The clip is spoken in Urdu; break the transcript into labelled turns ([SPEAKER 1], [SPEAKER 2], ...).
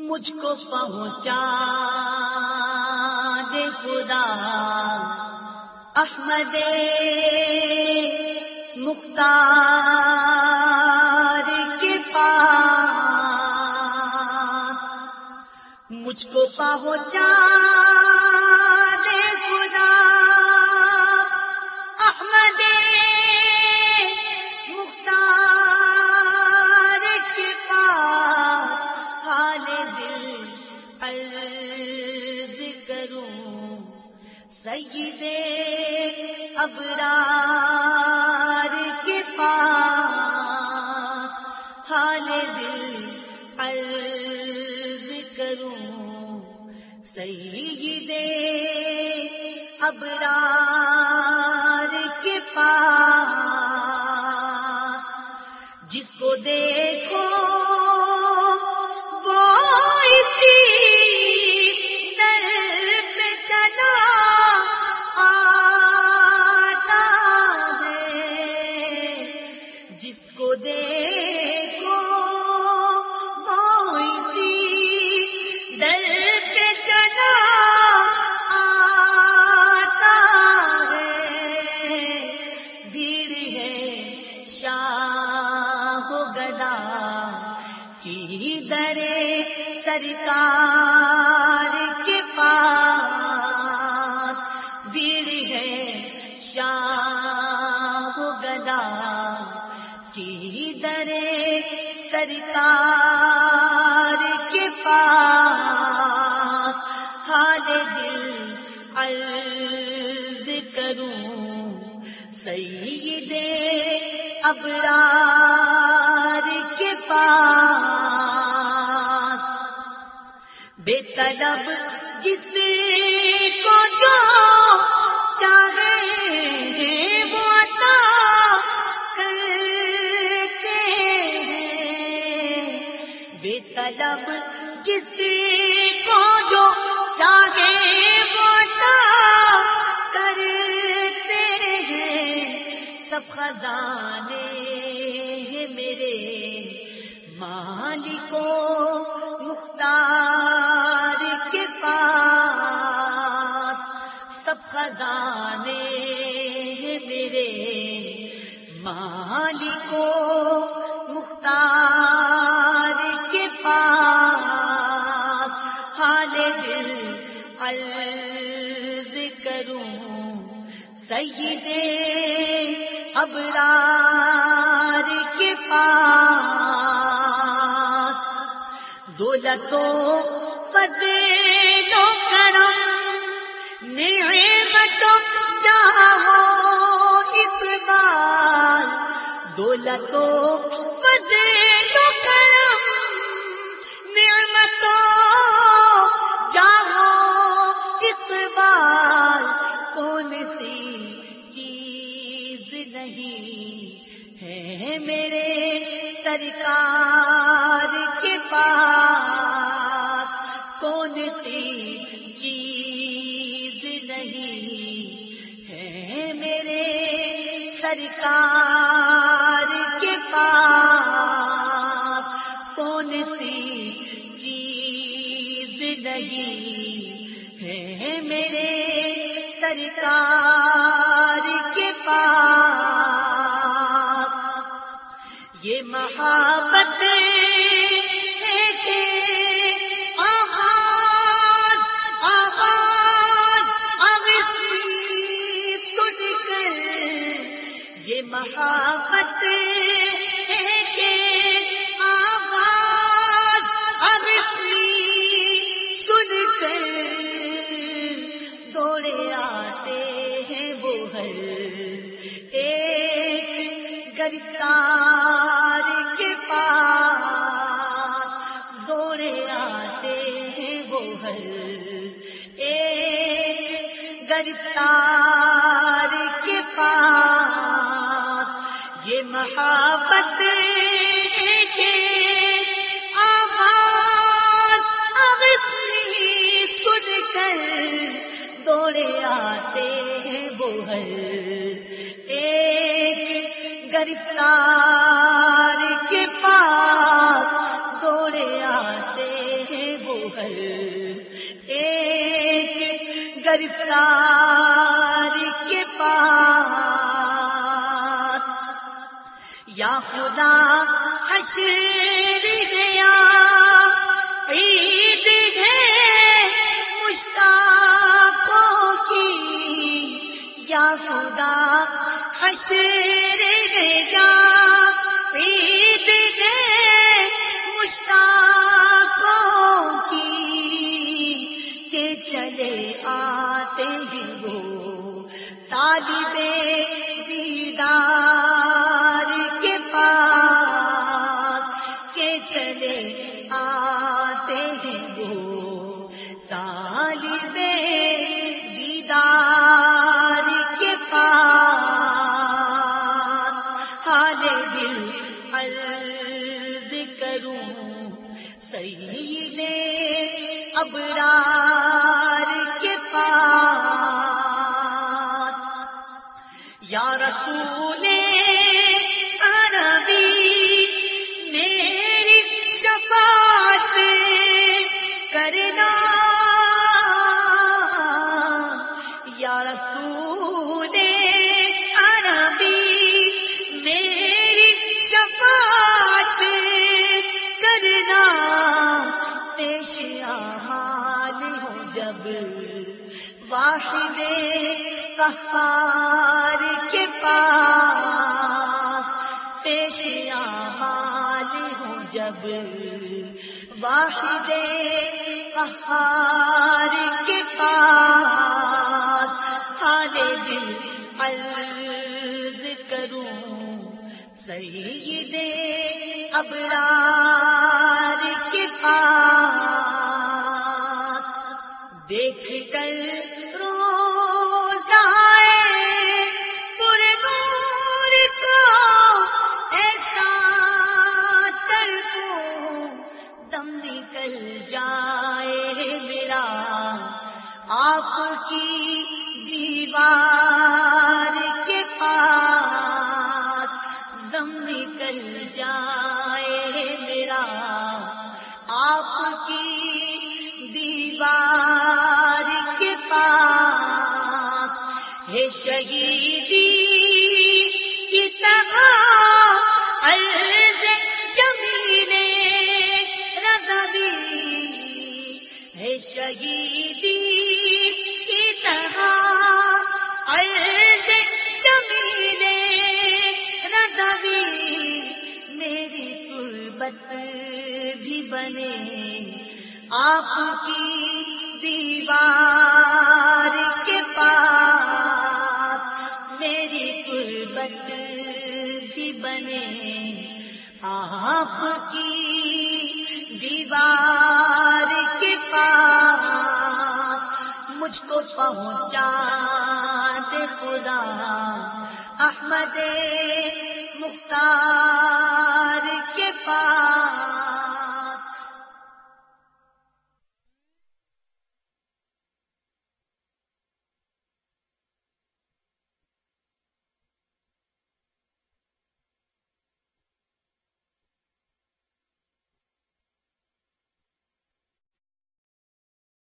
[SPEAKER 1] مجھ کو پہنچا دے خدا احمد مختار کے پاس، مجھ کو پہنچا دے خدا احمد مختار کے پاس، حال دل عرض کروں سید ابرار کے پاس، حال دل عرض کروں سید ابرار کے پاس، جس کو دیکھو وہ اسی در پہ چلا آتا ہے، جس کو دیکھو وہ اسی در پہ چلا آتا ہے، بھیڑ ہے شاہ و گدا کی در سرکار کے پاس، بھیڑ ہے شاہ و گدا کی در سرکار کے پاس، حال دل عرض کروں سید ابرار کے پاس، بے طلب جس کو جو چاہے وہ عطا کرتے ہیں، بے طلب جس کو جو چاہے وہ عطا کرتے ہیں، سب خزانے ہیں میرے مالک و مختار کے پاس، سب خزانے ہیں میرے مالک و مختار کے پاس، حال دل عرض کروں سید ابرار کے پاس، دولت و فضل و کرم نعمت و جاہ و اقبال، دولت و فضل و کرم نعمت و جاہ و اقبال، کون سی چیز نہیں ہے میرے سرکار کے پاس، کون سی چیز نہیں ہے میرے سرکار کے پاس، کون سی چیز نہیں ہے میرے سرکار کے پاس، یہ محبت ہے کہ آواز سن کر، یہ محبت ہے کہ آواز سن کر دوڑے آتے ہیں وہ ہر ایک گرفتار کے پاس، دوڑے آتے ہیں وہ ہر ایک گرفتار کے پاس، یہ محبت ہے کہ آواز سن کر دوڑے آتے ہیں وہ ہر ایک گرفتار کے پاس، دوڑے آتے ہیں کر ایک گرفتار کے پاس، یا خدا حشر گیا عید ہے مشتاقوں کی، یا خدا حشر گیا عید ہے مشتاقوں کی، کہ چلے آتے ہیں وہ طالب دیدار کے پاس، کہ چلے آتے ہیں وہ طالب دیدار کے پاس۔ حال دل عرض کروں سید ابرار کے پاس، یا رسول عربی میری شفاعت کرنا، یا رسول عربی میری شفاعت کرنا، پیش اعمال ہو جب واحد قہار کے پاس، پیش اعمال ہو جب واحد قہار کے پاس۔ حال دل عرض کروں سید ابرار کے پاس، دیکھ کر روزائے پر نور کو ایسا تڑپوں دم نکل جائے میرا آپ کی دیوار کے پاس، دم نکل جائے میرا آپ کی دیوار کے پاس۔ ہے شہیدی کی طرح عرض جمیل رضوی، ہے شہیدی کی طرح عرض جمیل رضوی، میری تربت بھی بنے آپ کی دیوار کے پاس، میری تربت بھی بنے آپ کی دیوار کے پاس، مجھ کو پہنچا دے خدا احمد مختار